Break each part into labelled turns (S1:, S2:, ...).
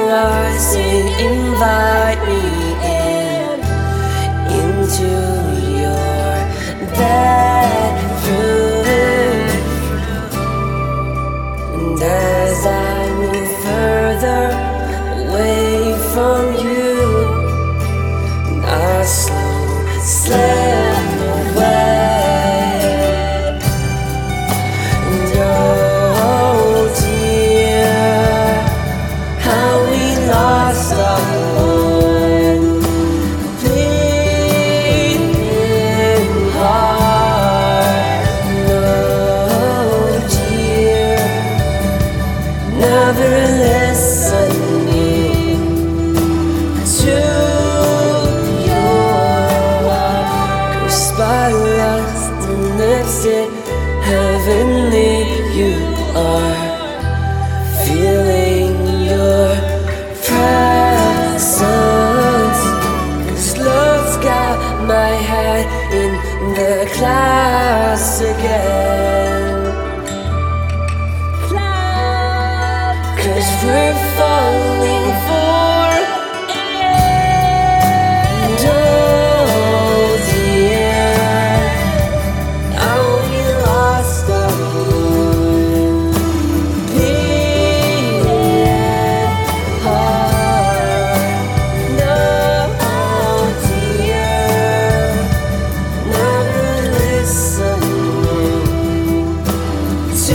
S1: I sing, invite me into your bedroom. And as I move further away from you, and I slowly slip away. And oh dear, how we lost our one beating heart. No dear, never listening to your cursed by lust and lipstick. Heavenly you are, feeling your presence. 'Cause love's got my head in the clouds again. 'Cause we're falling for it. Oh dear, how we lost our one beating heart. No dear, never listening to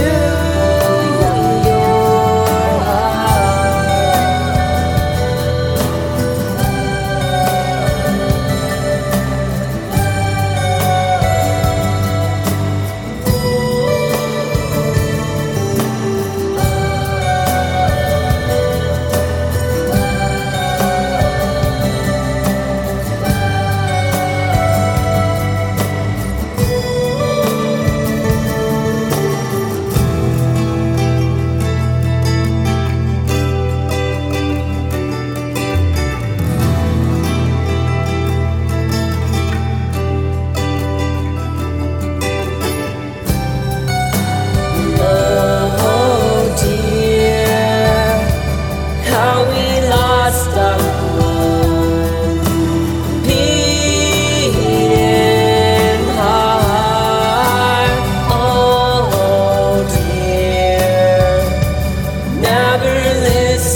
S1: never listen.